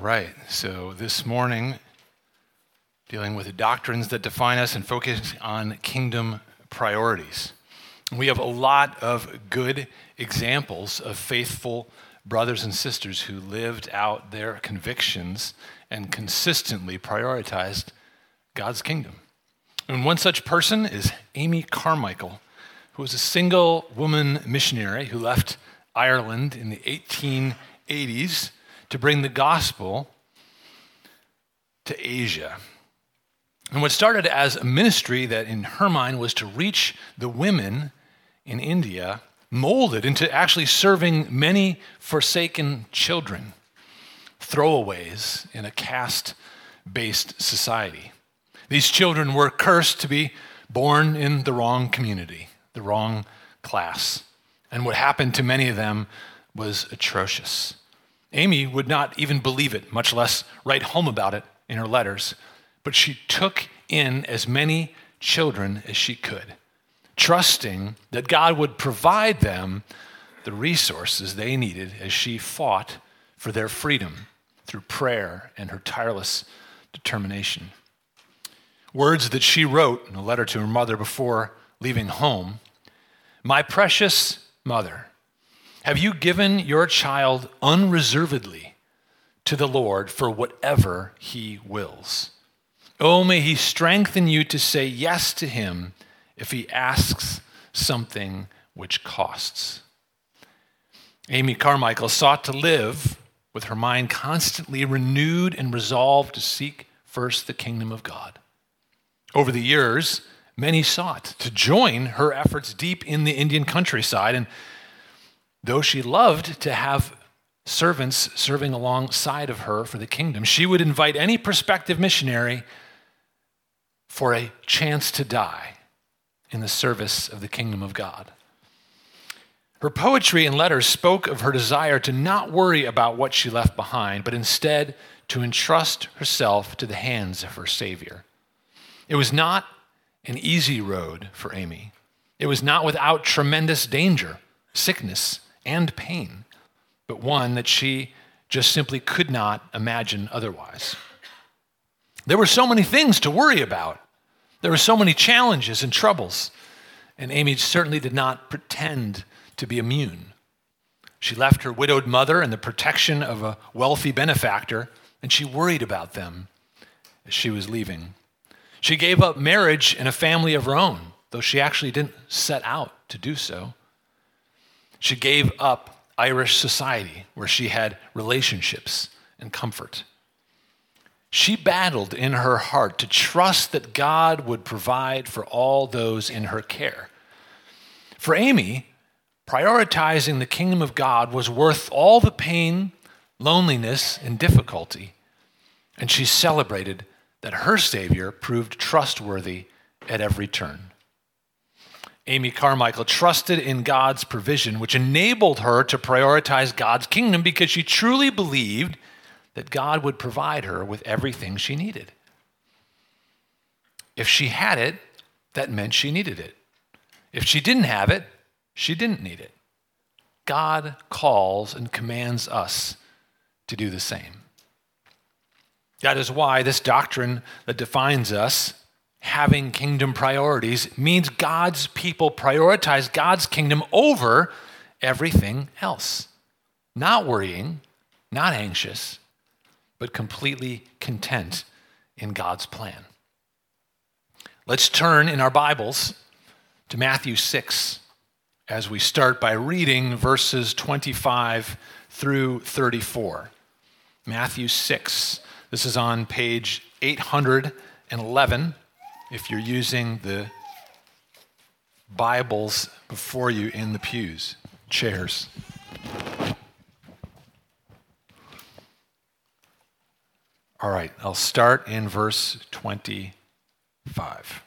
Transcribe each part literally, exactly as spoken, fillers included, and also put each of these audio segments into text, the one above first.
right, so this morning, dealing with the doctrines that define us and focusing on kingdom priorities. We have a lot of good examples of faithful brothers and sisters who lived out their convictions and consistently prioritized God's kingdom. And one such person is Amy Carmichael, who was a single woman missionary who left Ireland in the eighteen eighties to bring the gospel to Asia. And what started as a ministry that in her mind was to reach the women in India molded into actually serving many forsaken children, throwaways in a caste-based society. These children were cursed to be born in the wrong community, the wrong class. And what happened to many of them was atrocious. Amy would not even believe it, much less write home about it in her letters, but she took in as many children as she could, trusting that God would provide them the resources they needed as she fought for their freedom through prayer and her tireless determination. Words that she wrote in a letter to her mother before leaving home: "My precious mother, have you given your child unreservedly to the Lord for whatever he wills? Oh, may he strengthen you to say yes to him if he asks something which costs." Amy Carmichael sought to live with her mind constantly renewed and resolved to seek first the kingdom of God. Over the years, many sought to join her efforts deep in the Indian countryside, and though she loved to have servants serving alongside of her for the kingdom, she would invite any prospective missionary for a chance to die in the service of the kingdom of God. Her poetry and letters spoke of her desire to not worry about what she left behind, but instead to entrust herself to the hands of her Savior. It was not an easy road for Amy. It was not without tremendous danger, sickness, and pain, but one that she just simply could not imagine otherwise. There were so many things to worry about. There were so many challenges and troubles, and Amy certainly did not pretend to be immune. She left her widowed mother and the protection of a wealthy benefactor, and she worried about them as she was leaving. She gave up marriage and a family of her own, though she actually didn't set out to do so. She gave up Irish society, where she had relationships and comfort. She battled in her heart to trust that God would provide for all those in her care. For Amy, prioritizing the kingdom of God was worth all the pain, loneliness, and difficulty, and she celebrated that her Savior proved trustworthy at every turn. Amy Carmichael trusted in God's provision, which enabled her to prioritize God's kingdom because she truly believed that God would provide her with everything she needed. If she had it, that meant she needed it. If she didn't have it, she didn't need it. God calls and commands us to do the same. That is why this doctrine that defines us, having kingdom priorities, means God's people prioritize God's kingdom over everything else. Not worrying, not anxious, but completely content in God's plan. Let's turn in our Bibles to Matthew six as we start by reading verses twenty-five through thirty-four. Matthew six. This is on page eight hundred eleven. If you're using the Bibles before you in the pews, chairs. All right, I'll start in verse twenty-five.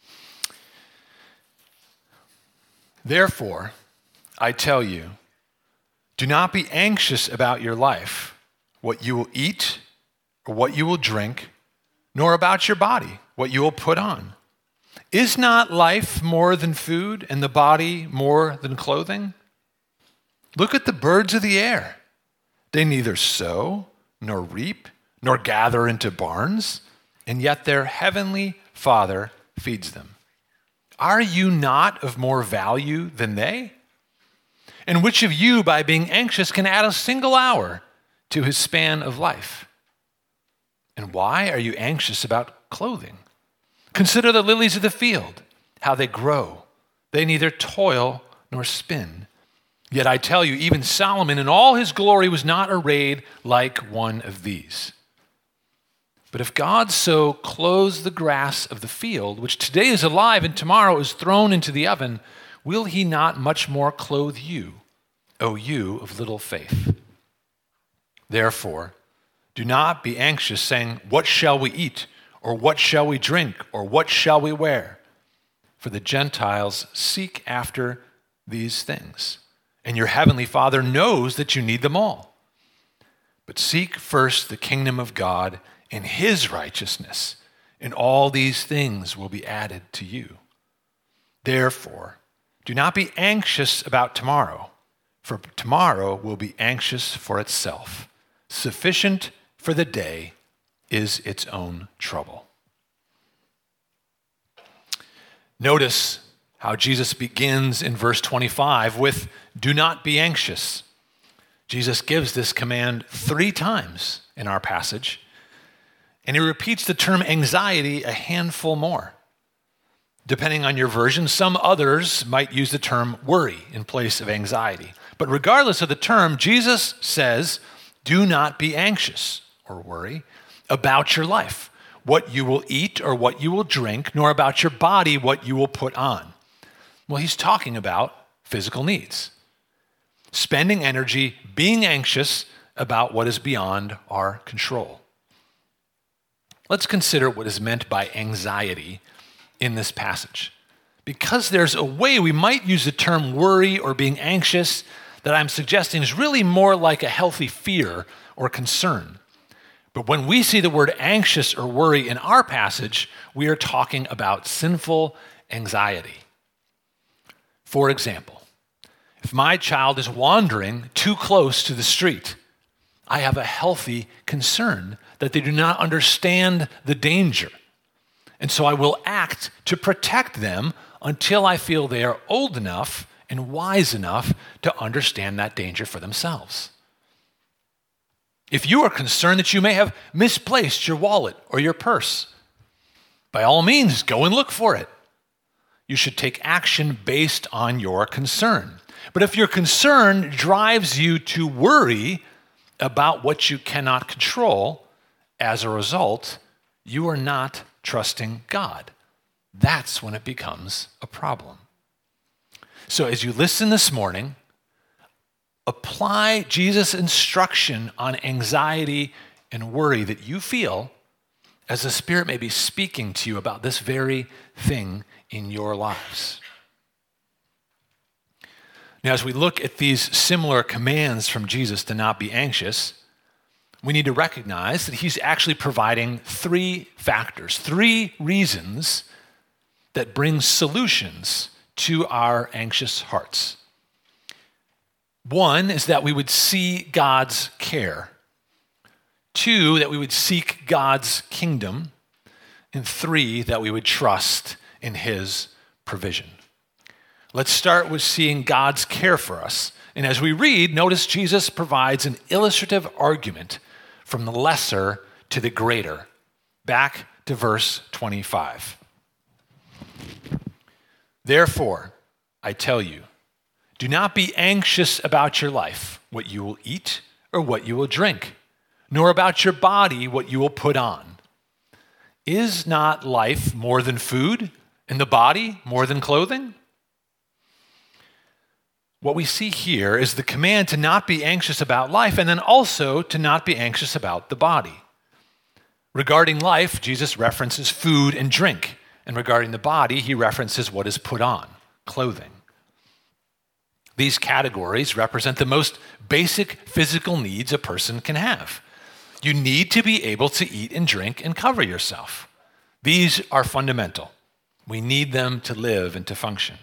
Therefore, I tell you, do not be anxious about your life, what you will eat or what you will drink, nor about your body, what you will put on. Is not life more than food, and the body more than clothing? Look at the birds of the air. They neither sow nor reap, nor gather into barns, and yet their heavenly Father feeds them. Are you not of more value than they? And which of you, by being anxious, can add a single hour to his span of life? And why are you anxious about clothing? Consider the lilies of the field, how they grow. They neither toil nor spin. Yet I tell you, even Solomon in all his glory was not arrayed like one of these. But if God so clothes the grass of the field, which today is alive and tomorrow is thrown into the oven, will he not much more clothe you, O you of little faith? Therefore, do not be anxious, saying, what shall we eat? Or what shall we drink? Or what shall we wear? For the Gentiles seek after these things, and your heavenly Father knows that you need them all. But seek first the kingdom of God and his righteousness, and all these things will be added to you. Therefore, do not be anxious about tomorrow, for tomorrow will be anxious for itself. Sufficient for the day is its own trouble. Notice how Jesus begins in verse twenty-five with, do not be anxious. Jesus gives this command three times in our passage, and he repeats the term anxiety a handful more. Depending on your version, some others might use the term worry in place of anxiety. But regardless of the term, Jesus says, do not be anxious or worry about your life, what you will eat or what you will drink, nor about your body, what you will put on. Well, he's talking about physical needs. Spending energy being anxious about what is beyond our control. Let's consider what is meant by anxiety in this passage. Because there's a way we might use the term worry or being anxious that I'm suggesting is really more like a healthy fear or concern. But when we see the word anxious or worry in our passage, we are talking about sinful anxiety. For example, if my child is wandering too close to the street, I have a healthy concern that they do not understand the danger. And so I will act to protect them until I feel they are old enough and wise enough to understand that danger for themselves. If you are concerned that you may have misplaced your wallet or your purse, by all means, go and look for it. You should take action based on your concern. But if your concern drives you to worry about what you cannot control, as a result, you are not trusting God. That's when it becomes a problem. So as you listen this morning, apply Jesus' instruction on anxiety and worry that you feel as the Spirit may be speaking to you about this very thing in your lives. Now, as we look at these similar commands from Jesus to not be anxious, we need to recognize that he's actually providing three factors, three reasons that bring solutions to our anxious hearts. One is that we would see God's care. Two, that we would seek God's kingdom. And three, that we would trust in his provision. Let's start with seeing God's care for us. And as we read, notice Jesus provides an illustrative argument from the lesser to the greater. Back to verse twenty-five. Therefore, I tell you, do not be anxious about your life, what you will eat or what you will drink, nor about your body, what you will put on. Is not life more than food, and the body more than clothing? What we see here is the command to not be anxious about life, and then also to not be anxious about the body. Regarding life, Jesus references food and drink, and regarding the body, he references what is put on, clothing. These categories represent the most basic physical needs a person can have. You need to be able to eat and drink and cover yourself. These are fundamental. We need them to live and to function.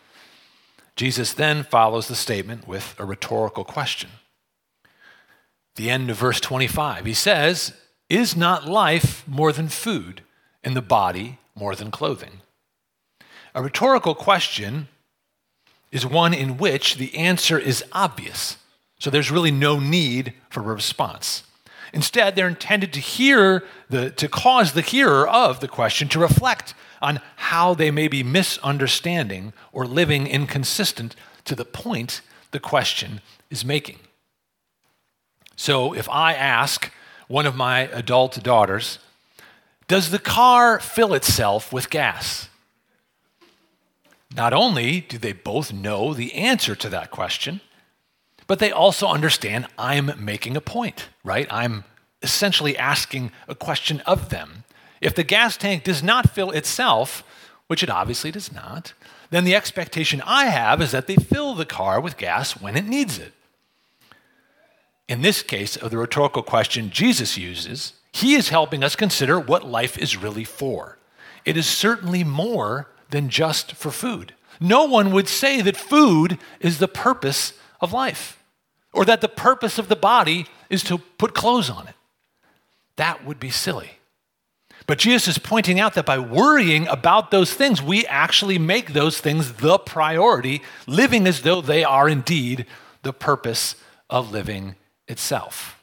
Jesus then follows the statement with a rhetorical question. The end of verse twenty-five. He says, "Is not life more than food, and the body more than clothing?" A rhetorical question is one in which the answer is obvious, so there's really no need for a response. Instead, they're intended to hear the, to cause the hearer of the question to reflect on how they may be misunderstanding or living inconsistent to the point the question is making. So if I ask one of my adult daughters, "Does the car fill itself with gas?" Not only do they both know the answer to that question, but they also understand I'm making a point, right? I'm essentially asking a question of them. If the gas tank does not fill itself, which it obviously does not, then the expectation I have is that they fill the car with gas when it needs it. In this case of the rhetorical question Jesus uses, he is helping us consider what life is really for. It is certainly more than just for food. No one would say that food is the purpose of life, or that the purpose of the body is to put clothes on it. That would be silly. But Jesus is pointing out that by worrying about those things, we actually make those things the priority, living as though they are indeed the purpose of living itself.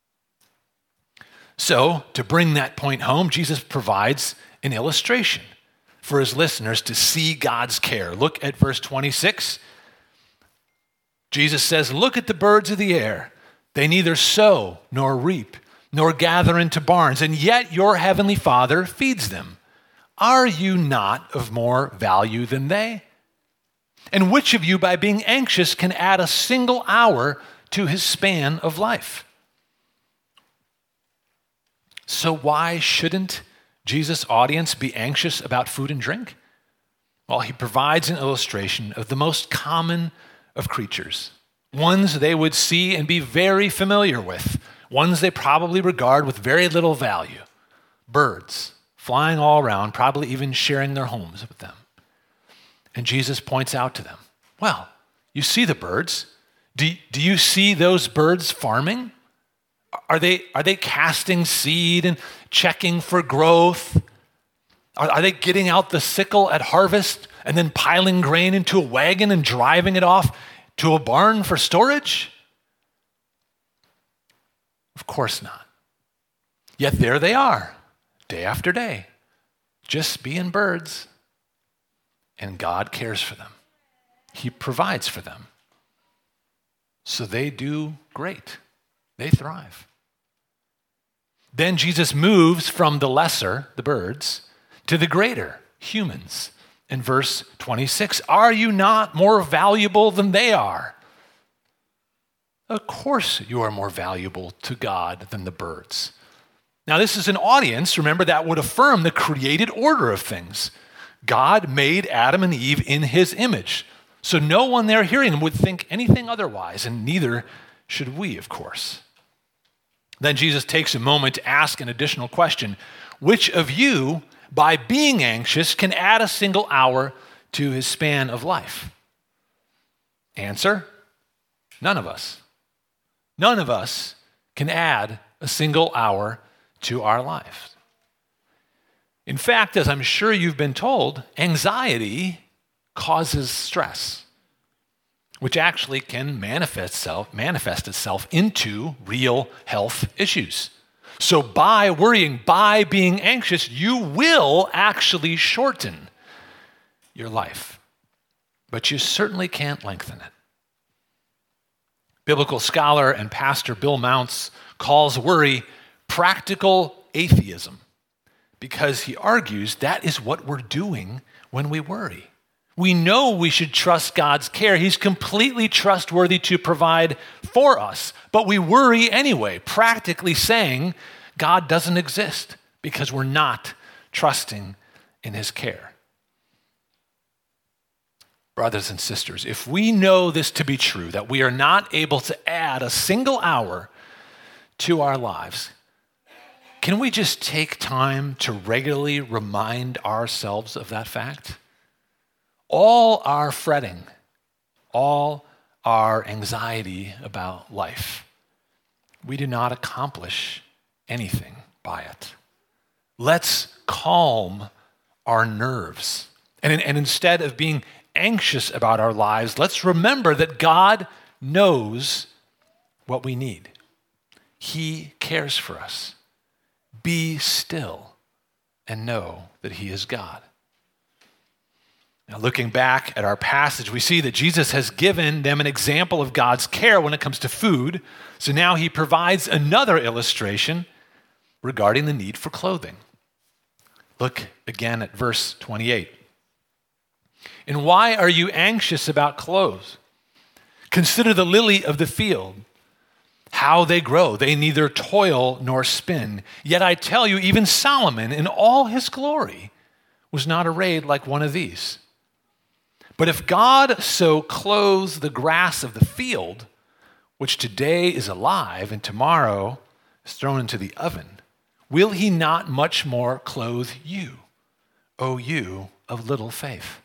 So, to bring that point home, Jesus provides an illustration for his listeners to see God's care. Look at verse twenty-six. Jesus says, "Look at the birds of the air. They neither sow nor reap, nor gather into barns, and yet your heavenly Father feeds them. Are you not of more value than they? And which of you, by being anxious, can add a single hour to his span of life?" So why shouldn't Jesus' audience be anxious about food and drink? Well, he provides an illustration of the most common of creatures, ones they would see and be very familiar with, ones they probably regard with very little value. Birds flying all around, probably even sharing their homes with them. And Jesus points out to them, well, you see the birds. Do, do you see those birds farming? Are they, are they casting seed and checking for growth? Are, are they getting out the sickle at harvest and then piling grain into a wagon and driving it off to a barn for storage? Of course not. Yet there they are, day after day, just being birds. And God cares for them. He provides for them. So they do great. They thrive. Then Jesus moves from the lesser, the birds, to the greater, humans. In verse twenty-six, "Are you not more valuable than they are?" Of course you are more valuable to God than the birds. Now this is an audience, remember, that would affirm the created order of things. God made Adam and Eve in his image. So no one there hearing them would think anything otherwise, and neither should we, of course. Then Jesus takes a moment to ask an additional question. Which of you, by being anxious, can add a single hour to his span of life? Answer, none of us. None of us can add a single hour to our lives. In fact, as I'm sure you've been told, anxiety causes stress, which actually can manifest itself, manifest itself into real health issues. So by worrying, by being anxious, you will actually shorten your life, but you certainly can't lengthen it. Biblical scholar and pastor Bill Mounce calls worry practical atheism because he argues that is what we're doing when we worry. We know we should trust God's care. He's completely trustworthy to provide for us, but we worry anyway, practically saying God doesn't exist because we're not trusting in his care. Brothers and sisters, if we know this to be true, that we are not able to add a single hour to our lives, can we just take time to regularly remind ourselves of that fact? All our fretting, all our anxiety about life we do not accomplish anything by it. Let's calm our nerves. And, and instead of being anxious about our lives, let's remember that God knows what we need. He cares for us. Be still and know that he is God. Now, looking back at our passage, we see that Jesus has given them an example of God's care when it comes to food. So now he provides another illustration regarding the need for clothing. Look again at verse twenty-eight. And why are you anxious about clothes? Consider the lily of the field, how they grow. They neither toil nor spin. Yet I tell you, even Solomon in all his glory was not arrayed like one of these. But if God so clothes the grass of the field, which today is alive and tomorrow is thrown into the oven, will he not much more clothe you, O you of little faith?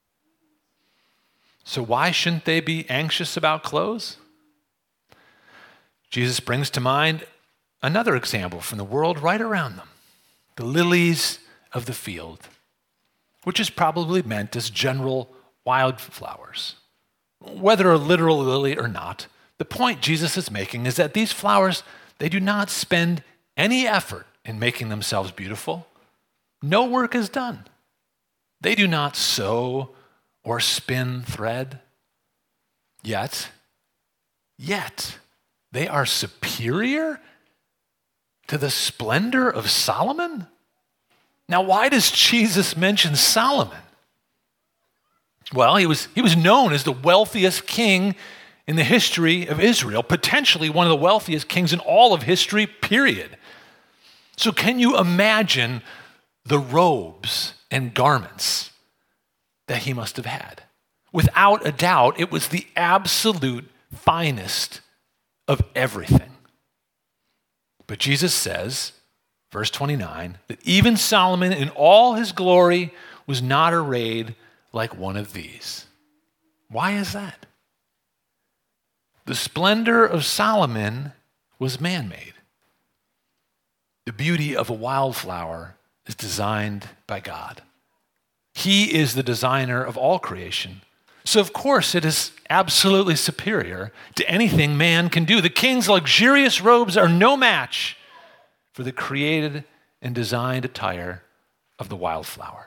So why shouldn't they be anxious about clothes? Jesus brings to mind another example from the world right around them, the lilies of the field, which is probably meant as general wildflowers. Whether a literal lily or not, the point Jesus is making is that these flowers, they do not spend any effort in making themselves beautiful. No work is done. They do not sew or spin thread. Yet, yet, they are superior to the splendor of Solomon? Now, why does Jesus mention Solomon? Well, he was, he was known as the wealthiest king in the history of Israel, potentially one of the wealthiest kings in all of history, period. So can you imagine the robes and garments that he must have had? Without a doubt, it was the absolute finest of everything. But Jesus says, verse twenty-nine, that even Solomon in all his glory was not arrayed like one of these. Why is that? The splendor of Solomon was man-made. The beauty of a wildflower is designed by God. He is the designer of all creation. So of course it is absolutely superior to anything man can do. The king's luxurious robes are no match for the created and designed attire of the wildflower.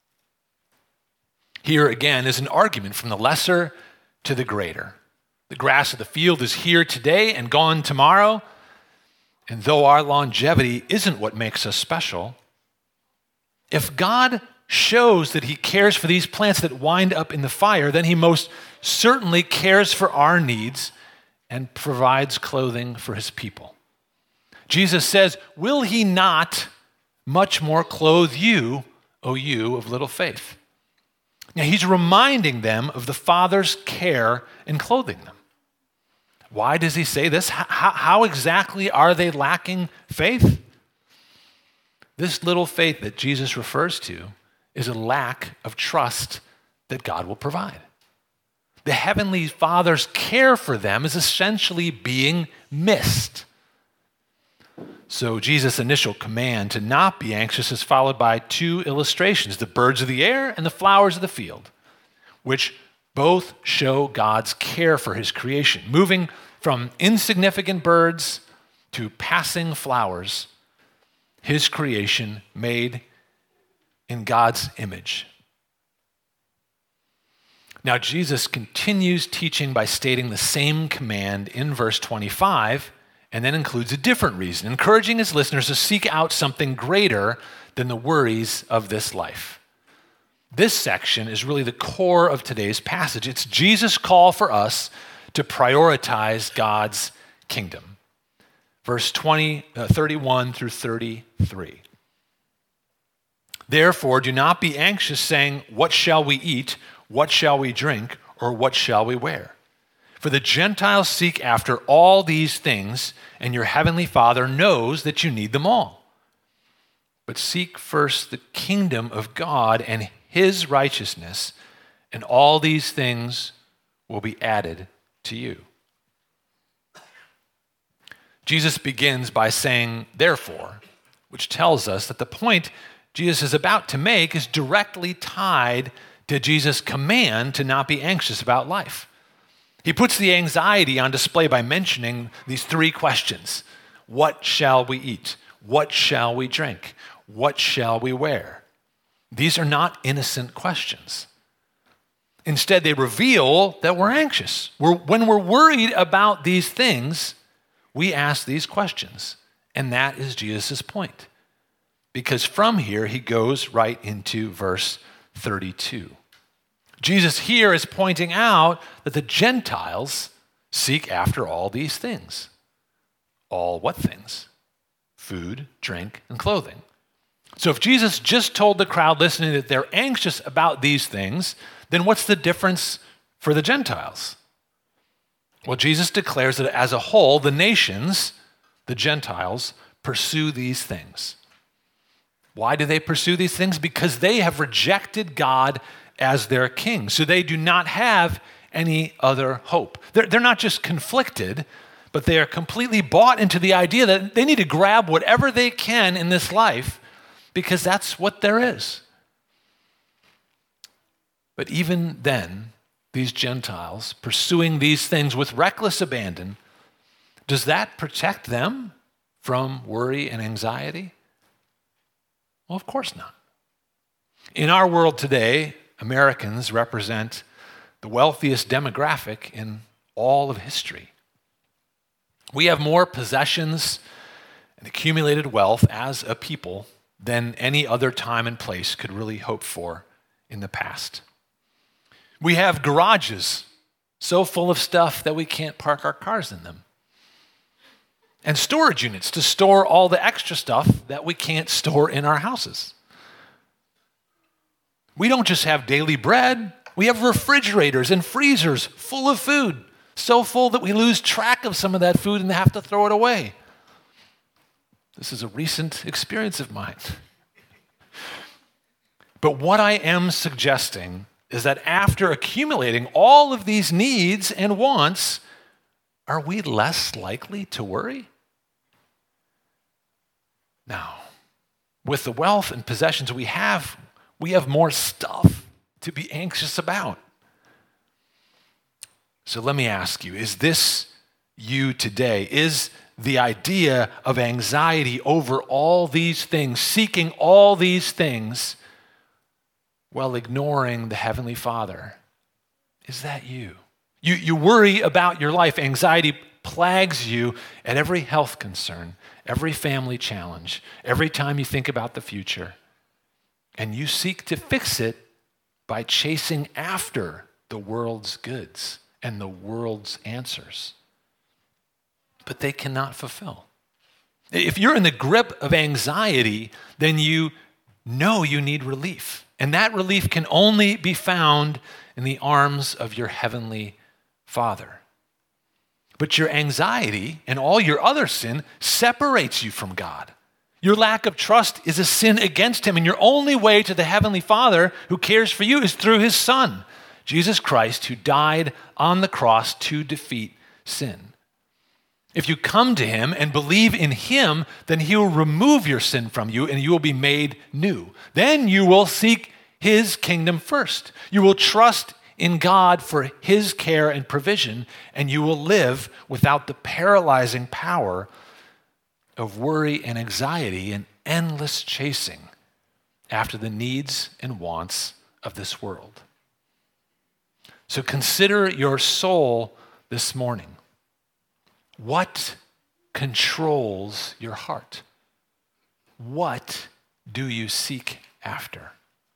Here again is an argument from the lesser to the greater. The grass of the field is here today and gone tomorrow. And though our longevity isn't what makes us special, if God shows that he cares for these plants that wind up in the fire, then he most certainly cares for our needs and provides clothing for his people. Jesus says, will he not much more clothe you, O you of little faith? Now he's reminding them of the Father's care in clothing them. Why does he say this? How, how exactly are they lacking faith? This little faith that Jesus refers to is a lack of trust that God will provide. The Heavenly Father's care for them is essentially being missed. So Jesus' initial command to not be anxious is followed by two illustrations, the birds of the air and the flowers of the field, which both show God's care for his creation, moving from insignificant birds to passing flowers, his creation made in God's image. Now, Jesus continues teaching by stating the same command in verse twenty-five, and then includes a different reason, encouraging his listeners to seek out something greater than the worries of this life. This section is really the core of today's passage. It's Jesus' call for us to prioritize God's kingdom. Verse twenty, uh, thirty-one through thirty-three. Therefore, do not be anxious, saying, what shall we eat? What shall we drink? Or what shall we wear? For the Gentiles seek after all these things, and your heavenly Father knows that you need them all. But seek first the kingdom of God and his righteousness, and all these things will be added to you. Jesus begins by saying, therefore, which tells us that the point Jesus is about to make is directly tied to Jesus' command to not be anxious about life. He puts the anxiety on display by mentioning these three questions. What shall we eat? What shall we drink? What shall we wear? These are not innocent questions. Instead, they reveal that we're anxious. We're, when we're worried about these things, we ask these questions. And that is Jesus' point. Because from here, he goes right into verse thirty-two. Jesus here is pointing out that the Gentiles seek after all these things. All what things? Food, drink, and clothing. So if Jesus just told the crowd listening that they're anxious about these things, then what's the difference for the Gentiles? Well, Jesus declares that as a whole, the nations, the Gentiles, pursue these things. Why do they pursue these things? Because they have rejected God as their king. So they do not have any other hope. They're, they're not just conflicted, but they are completely bought into the idea that they need to grab whatever they can in this life because that's what there is. But even then, these Gentiles pursuing these things with reckless abandon, does that protect them from worry and anxiety? Well, of course not. In our world today, Americans represent the wealthiest demographic in all of history. We have more possessions and accumulated wealth as a people than any other time and place could really hope for in the past. We have garages so full of stuff that we can't park our cars in them. And storage units to store all the extra stuff that we can't store in our houses. We don't just have daily bread, we have refrigerators and freezers full of food, so full that we lose track of some of that food and have to throw it away. This is a recent experience of mine. But what I am suggesting is that after accumulating all of these needs and wants, are we less likely to worry? Now, with the wealth and possessions we have, we have more stuff to be anxious about. So let me ask you, is this you today? Is the idea of anxiety over all these things, seeking all these things, while ignoring the Heavenly Father, is that you? You, you worry about your life. Anxiety plagues you at every health concern, every family challenge, every time you think about the future. And you seek to fix it by chasing after the world's goods and the world's answers. But they cannot fulfill. If you're in the grip of anxiety, then you know you need relief. And that relief can only be found in the arms of your heavenly Father. But your anxiety and all your other sin separates you from God. Your lack of trust is a sin against Him, and your only way to the Heavenly Father who cares for you is through His Son, Jesus Christ, who died on the cross to defeat sin. If you come to Him and believe in Him, then He will remove your sin from you and you will be made new. Then you will seek His kingdom first. You will trust in God for His care and provision, and you will live without the paralyzing power of worry and anxiety and endless chasing after the needs and wants of this world. So consider your soul this morning. What controls your heart? What do you seek after?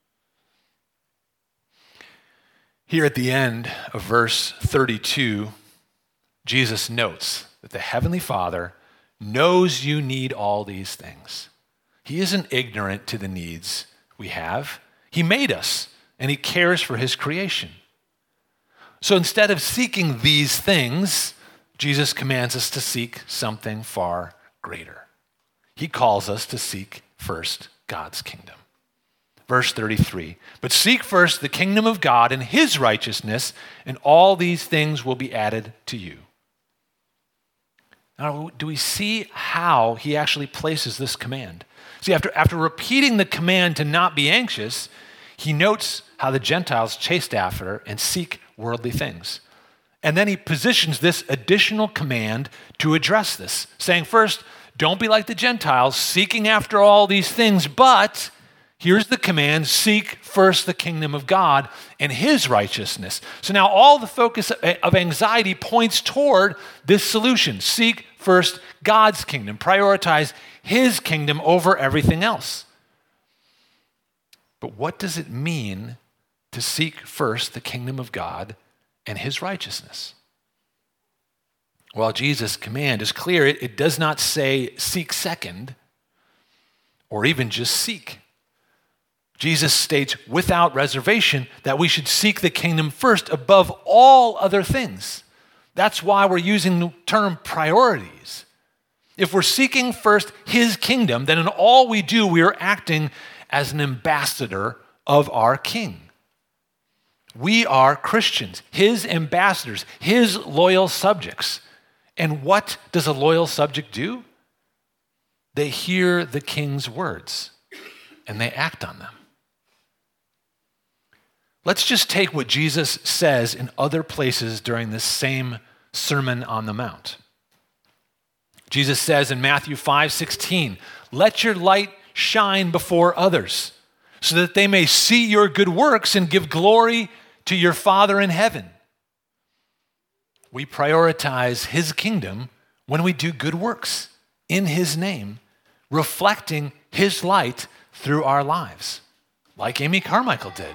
Here at the end of verse thirty-two, Jesus notes that the Heavenly Father knows you need all these things. He isn't ignorant to the needs we have. He made us, and He cares for His creation. So instead of seeking these things, Jesus commands us to seek something far greater. He calls us to seek first God's kingdom. Verse thirty-three, but seek first the kingdom of God and His righteousness, and all these things will be added to you. Now, do we see how he actually places this command? See, after, after repeating the command to not be anxious, he notes how the Gentiles chased after and seek worldly things. And then he positions this additional command to address this, saying, first, don't be like the Gentiles, seeking after all these things, but here's the command, seek first the kingdom of God and his righteousness. So now all the focus of anxiety points toward this solution. Seek first God's kingdom. Prioritize his kingdom over everything else. But what does it mean to seek first the kingdom of God and his righteousness? Well, Jesus' command is clear. It, it does not say seek second or even just seek. Jesus states without reservation that we should seek the kingdom first above all other things. That's why we're using the term priorities. If we're seeking first his kingdom, then in all we do, we are acting as an ambassador of our king. We are Christians, his ambassadors, his loyal subjects. And what does a loyal subject do? They hear the king's words and they act on them. Let's just take what Jesus says in other places during this same Sermon on the Mount. Jesus says in Matthew five sixteen, let your light shine before others so that they may see your good works and give glory to your Father in heaven. We prioritize his kingdom when we do good works in his name, reflecting his light through our lives, like Amy Carmichael did.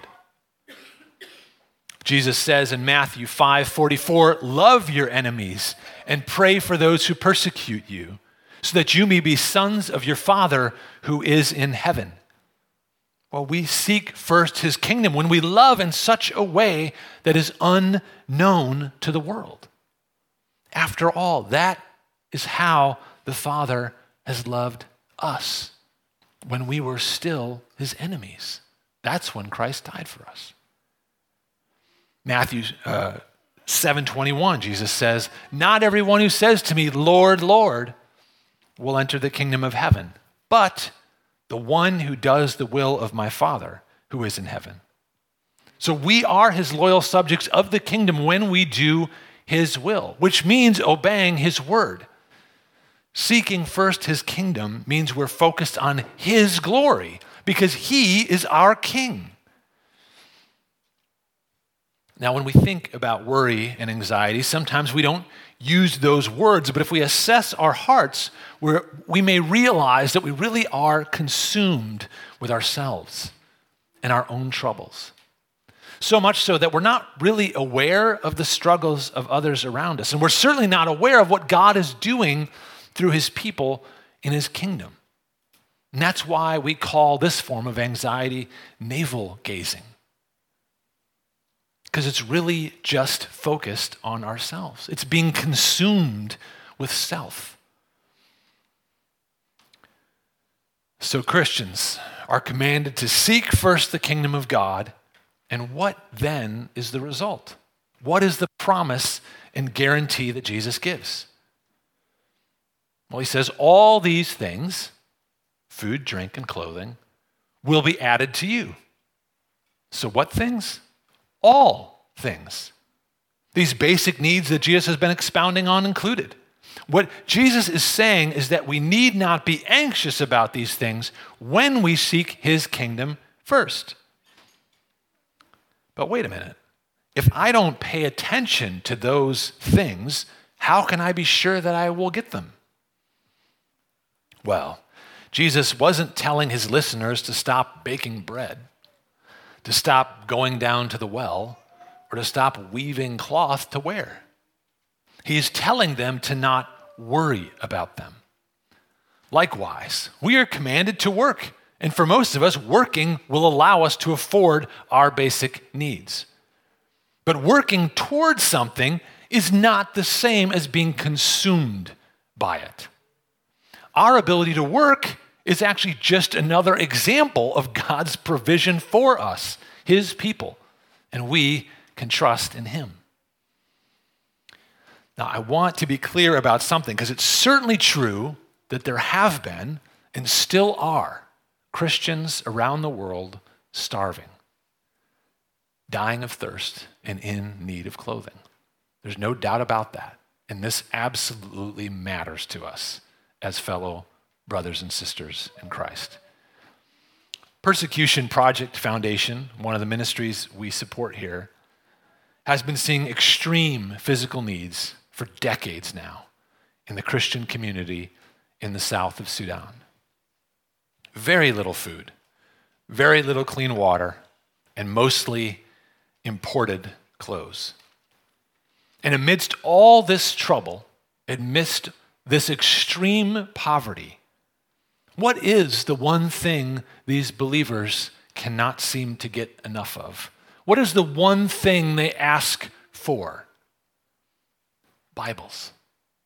Jesus says in Matthew five forty-four, love your enemies and pray for those who persecute you, so that you may be sons of your Father who is in heaven. Well, we seek first his kingdom when we love in such a way that is unknown to the world. After all, that is how the Father has loved us when we were still his enemies. That's when Christ died for us. Matthew uh, seven twenty-one, Jesus says, not everyone who says to me, Lord, Lord, will enter the kingdom of heaven, but the one who does the will of my Father who is in heaven. So we are his loyal subjects of the kingdom when we do his will, which means obeying his word. Seeking first his kingdom means we're focused on his glory because he is our king. Now, when we think about worry and anxiety, sometimes we don't use those words, but if we assess our hearts, we're, we may realize that we really are consumed with ourselves and our own troubles. So much so that we're not really aware of the struggles of others around us, and we're certainly not aware of what God is doing through his people in his kingdom. And that's why we call this form of anxiety navel gazing. Because it's really just focused on ourselves. It's being consumed with self. So Christians are commanded to seek first the kingdom of God. And what then is the result? What is the promise and guarantee that Jesus gives? Well, he says, all these things, food, drink, and clothing, will be added to you. So what things? All things. These basic needs that Jesus has been expounding on included. What Jesus is saying is that we need not be anxious about these things when we seek his kingdom first. But wait a minute. If I don't pay attention to those things, how can I be sure that I will get them? Well, Jesus wasn't telling his listeners to stop baking bread, to stop going down to the well, or to stop weaving cloth to wear. He's telling them to not worry about them. Likewise, we are commanded to work, and for most of us, working will allow us to afford our basic needs. But working towards something is not the same as being consumed by it. Our ability to work is actually just another example of God's provision for us, his people, and we can trust in him. Now, I want to be clear about something because it's certainly true that there have been and still are Christians around the world starving, dying of thirst, and in need of clothing. There's no doubt about that. And this absolutely matters to us as fellow brothers and sisters in Christ. Persecution Project Foundation, one of the ministries we support here, has been seeing extreme physical needs for decades now in the Christian community in the south of Sudan. Very little food, very little clean water, and mostly imported clothes. And amidst all this trouble, amidst this extreme poverty, what is the one thing these believers cannot seem to get enough of? What is the one thing they ask for? Bibles.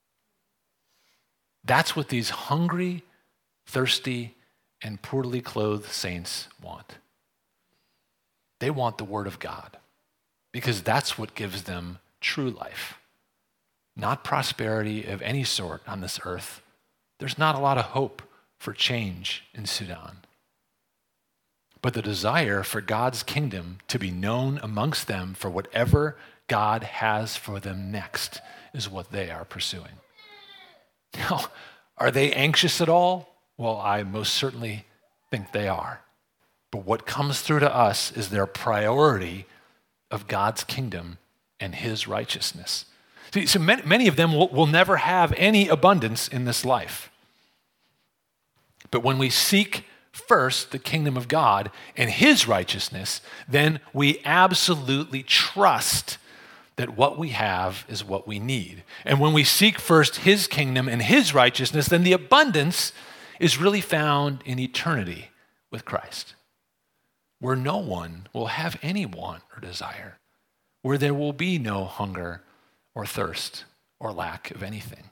That's what these hungry, thirsty, and poorly clothed saints want. They want the Word of God because that's what gives them true life, not prosperity of any sort on this earth. There's not a lot of hope for change in Sudan. But the desire for God's kingdom to be known amongst them for whatever God has for them next is what they are pursuing. Now, are they anxious at all? Well, I most certainly think they are. But what comes through to us is their priority of God's kingdom and his righteousness. See, so many, many of them will, will never have any abundance in this life. But when we seek first the kingdom of God and his righteousness, then we absolutely trust that what we have is what we need. And when we seek first his kingdom and his righteousness, then the abundance is really found in eternity with Christ, where no one will have any want or desire, where there will be no hunger or thirst or lack of anything.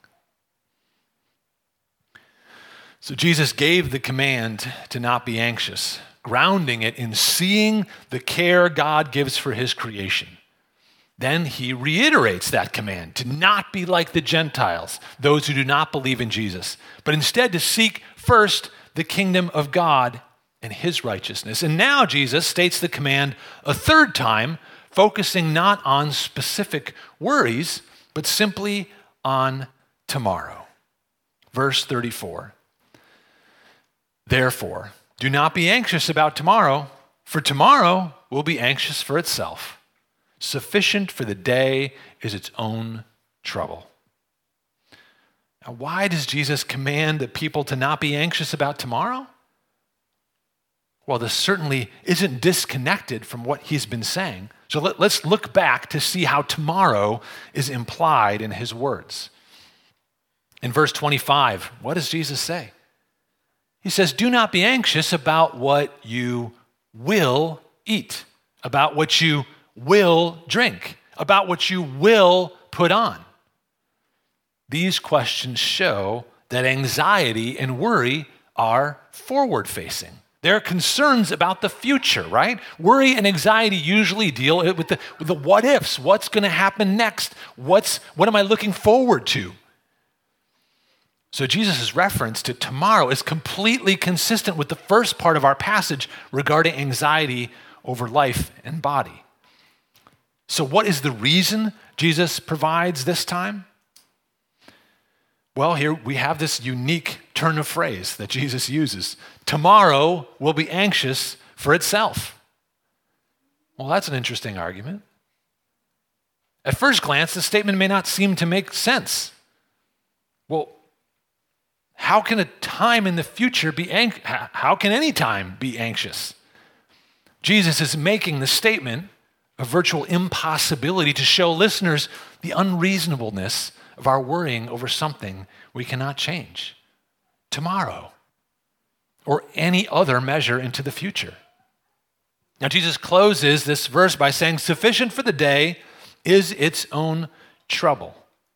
So Jesus gave the command to not be anxious, grounding it in seeing the care God gives for his creation. Then he reiterates that command to not be like the Gentiles, those who do not believe in Jesus, but instead to seek first the kingdom of God and his righteousness. And now Jesus states the command a third time, focusing not on specific worries, but simply on tomorrow. Verse thirty-four. Therefore, do not be anxious about tomorrow, for tomorrow will be anxious for itself. Sufficient for the day is its own trouble. Now, why does Jesus command the people to not be anxious about tomorrow? Well, this certainly isn't disconnected from what he's been saying. So let, let's look back to see how tomorrow is implied in his words. In verse twenty-five, what does Jesus say? He says, do not be anxious about what you will eat, about what you will drink, about what you will put on. These questions show that anxiety and worry are forward-facing. They're concerns about the future, right? Worry and anxiety usually deal with the, with the what-ifs. What's going to happen next? What's, what am I looking forward to? So Jesus' reference to tomorrow is completely consistent with the first part of our passage regarding anxiety over life and body. So what is the reason Jesus provides this time? Well, here we have this unique turn of phrase that Jesus uses. Tomorrow will be anxious for itself. Well, that's an interesting argument. At first glance, the statement may not seem to make sense. Well, how can a time in the future be anxious? How can any time be anxious? Jesus is making the statement a virtual impossibility to show listeners the unreasonableness of our worrying over something we cannot change tomorrow or any other measure into the future. Now, Jesus closes this verse by saying, sufficient for the day is its own trouble.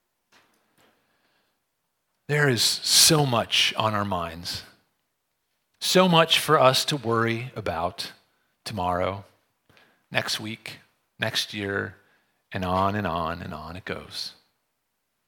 There is so much on our minds, so much for us to worry about tomorrow, next week, next year, and on and on and on it goes.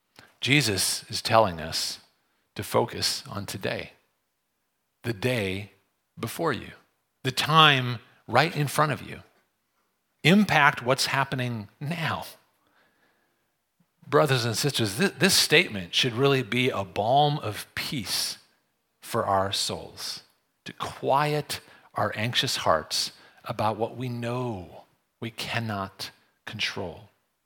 Jesus is telling us to focus on today, the day before you, the time right in front of you. Impact what's happening now. Brothers and sisters, this, this statement should really be a balm of peace for our souls, to quiet our anxious hearts about what we know we cannot control.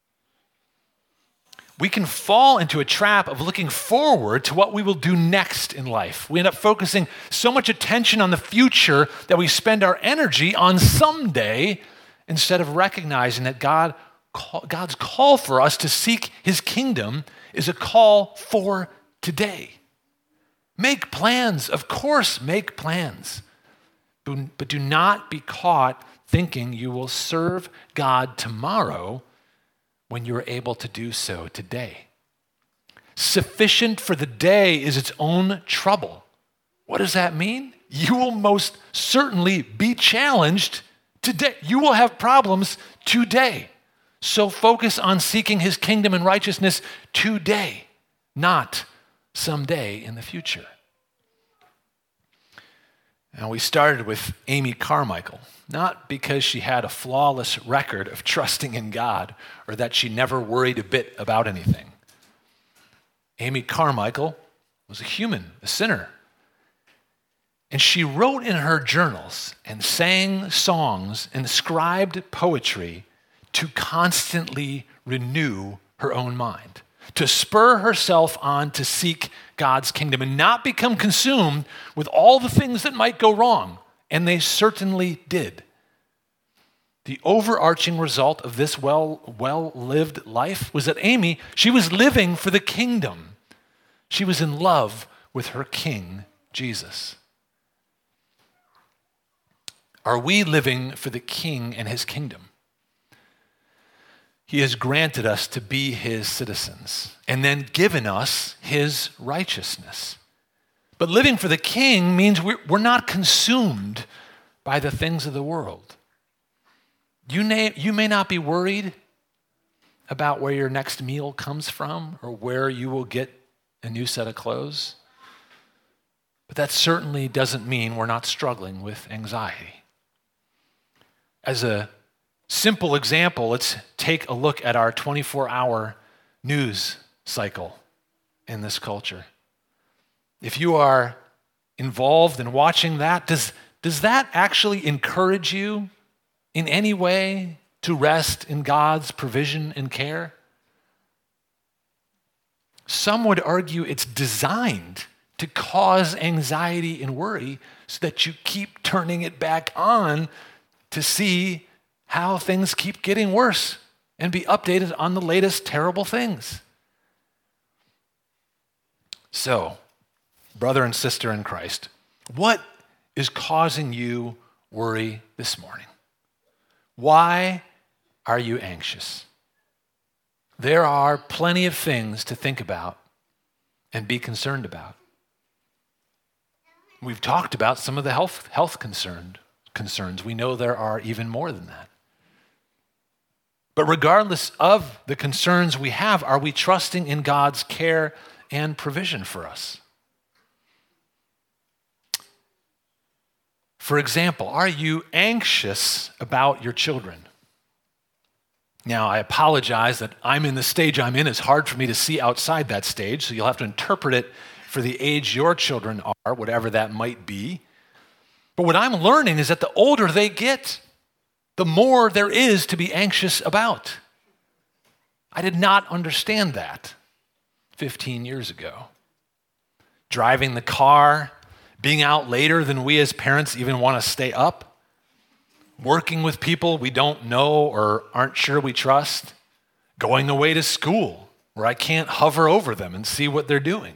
We can fall into a trap of looking forward to what we will do next in life. We end up focusing so much attention on the future that we spend our energy on someday instead of recognizing that God, God's call for us to seek his kingdom is a call for today. Make plans, of course, make plans. But do not be caught thinking you will serve God tomorrow when you're able to do so today. Sufficient for the day is its own trouble. What does that mean? You will most certainly be challenged today. You will have problems today. So focus on seeking his kingdom and righteousness today, not someday in the future. Now, we started with Amy Carmichael, not because she had a flawless record of trusting in God or that she never worried a bit about anything. Amy Carmichael was a human, a sinner. And she wrote in her journals and sang songs and scribed poetry to constantly renew her own mind, to spur herself on to seek God's kingdom and not become consumed with all the things that might go wrong. And they certainly did. The overarching result of this well, well-lived life was that Amy, she was living for the kingdom. She was in love with her King, Jesus. Are we living for the King and his kingdom? He has granted us to be his citizens and then given us his righteousness. But living for the King means we're, we're not consumed by the things of the world. You may, you may not be worried about where your next meal comes from or where you will get a new set of clothes. But that certainly doesn't mean we're not struggling with anxiety. As a simple example, let's take a look at our twenty-four hour news cycle in this culture. If you are involved in watching that, does, does that actually encourage you in any way to rest in God's provision and care? Some would argue it's designed to cause anxiety and worry so that you keep turning it back on to see how things keep getting worse and be updated on the latest terrible things. So, brother and sister in Christ, what is causing you worry this morning? Why are you anxious? There are plenty of things to think about and be concerned about. We've talked about some of the health, health concerned, concerns. We know there are even more than that. But regardless of the concerns we have, are we trusting in God's care and provision for us? For example, are you anxious about your children? Now, I apologize that I'm in the stage I'm in. It's hard for me to see outside that stage, so you'll have to interpret it for the age your children are, whatever that might be. But what I'm learning is that the older they get, the more there is to be anxious about. I did not understand that fifteen years ago. Driving the car, being out later than we as parents even want to stay up, working with people we don't know or aren't sure we trust, going away to school where I can't hover over them and see what they're doing.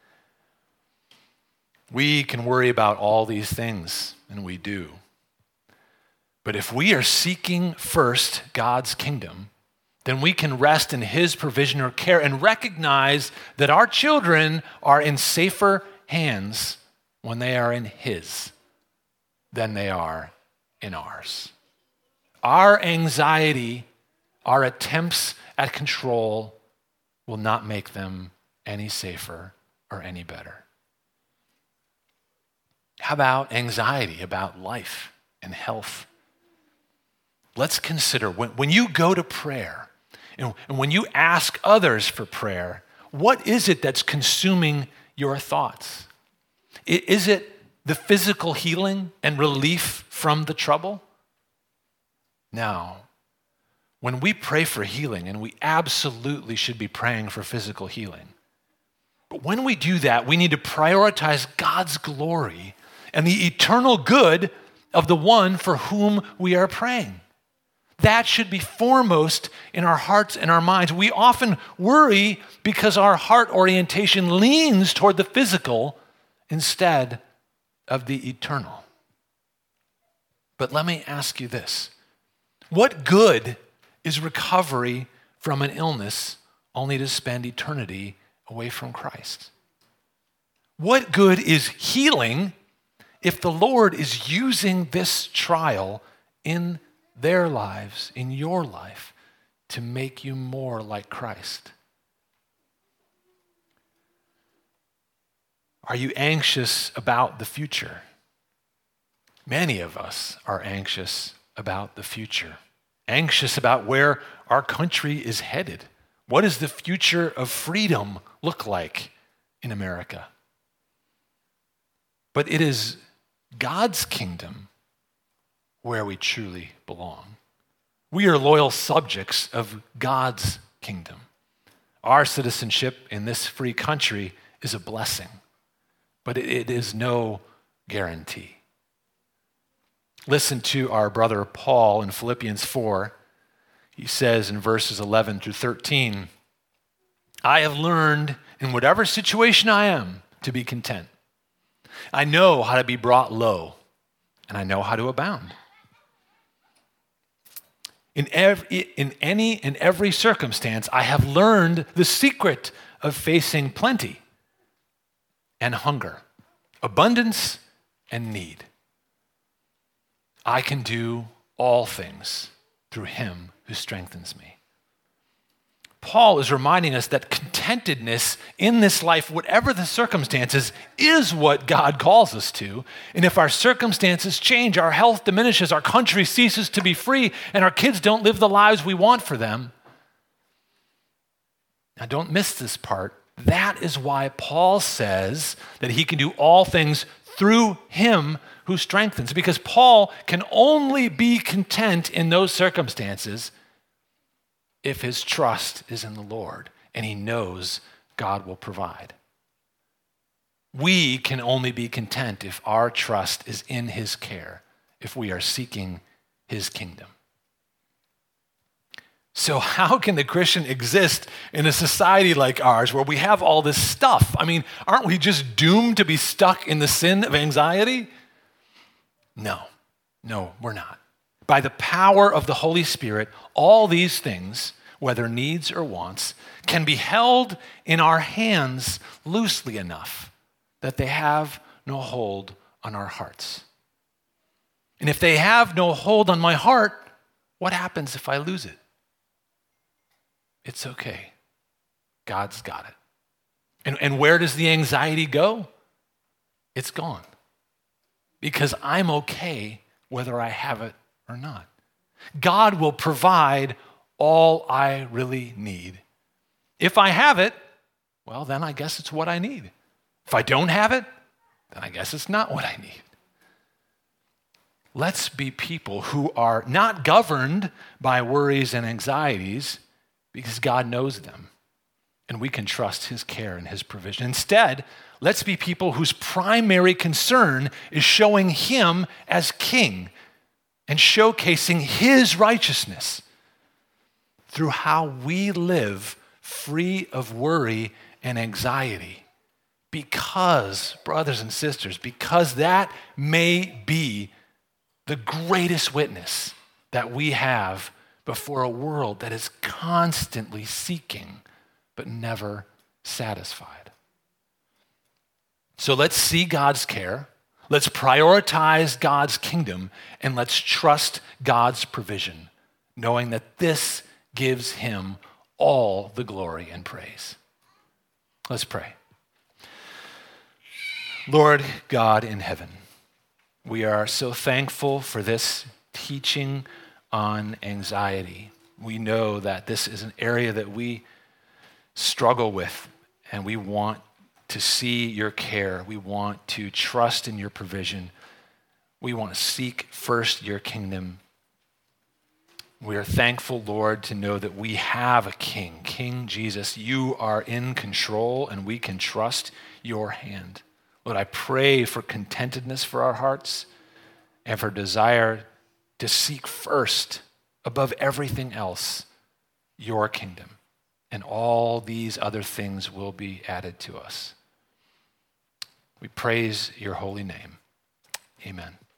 We can worry about all these things, and we do. But if we are seeking first God's kingdom, then we can rest in his provision or care and recognize that our children are in safer hands when they are in his than they are in ours. Our anxiety, our attempts at control will not make them any safer or any better. How about anxiety about life and health? Let's consider when, when you go to prayer and, and when you ask others for prayer, what is it that's consuming your thoughts? I- Is it the physical healing and relief from the trouble? No. When we pray for healing, and we absolutely should be praying for physical healing, but when we do that, we need to prioritize God's glory and the eternal good of the one for whom we are praying. That should be foremost in our hearts and our minds. We often worry because our heart orientation leans toward the physical instead of the eternal. But let me ask you this. What good is recovery from an illness only to spend eternity away from Christ? What good is healing if the Lord is using this trial in their lives, in your life, to make you more like Christ? Are you anxious about the future? Many of us are anxious about the future, anxious about where our country is headed. What does the future of freedom look like in America? But it is God's kingdom where we truly belong. We are loyal subjects of God's kingdom. Our citizenship in this free country is a blessing, but it is no guarantee. Listen to our brother Paul in Philippians four. He says in verses eleven through thirteen, I have learned in whatever situation I am to be content. I know how to be brought low, and I know how to abound. In, every, in any and every circumstance, I have learned the secret of facing plenty and hunger, abundance and need. I can do all things through him who strengthens me. Paul is reminding us that contentedness in this life, whatever the circumstances, is what God calls us to. And if our circumstances change, our health diminishes, our country ceases to be free, and our kids don't live the lives we want for them. Now, don't miss this part. That is why Paul says that he can do all things through him who strengthens, because Paul can only be content in those circumstances if his trust is in the Lord and he knows God will provide. We can only be content if our trust is in his care, if we are seeking his kingdom. So how can the Christian exist in a society like ours where we have all this stuff? I mean, aren't we just doomed to be stuck in the sin of anxiety? No, no, we're not. By the power of the Holy Spirit, all these things, whether needs or wants, can be held in our hands loosely enough that they have no hold on our hearts. And if they have no hold on my heart, what happens if I lose it? It's okay. God's got it. And, and where does the anxiety go? It's gone. Because I'm okay whether I have it or not. God will provide all I really need. If I have it, well, then I guess it's what I need. If I don't have it, then I guess it's not what I need. Let's be people who are not governed by worries and anxieties because God knows them and we can trust his care and his provision. Instead, let's be people whose primary concern is showing him as king and showcasing his righteousness through how we live free of worry and anxiety. Because, brothers and sisters, because that may be the greatest witness that we have before a world that is constantly seeking but never satisfied. So let's see God's care. Let's prioritize God's kingdom, and let's trust God's provision, knowing that this gives him all the glory and praise. Let's pray. Lord God in heaven, we are so thankful for this teaching on anxiety. We know that this is an area that we struggle with, and we want to see your care. We want to trust in your provision. We want to seek first your kingdom. We are thankful, Lord, to know that we have a king, King Jesus. You are in control, and we can trust your hand. Lord, I pray for contentedness for our hearts and for desire to seek first, above everything else, your kingdom. And all these other things will be added to us. We praise your holy name. Amen.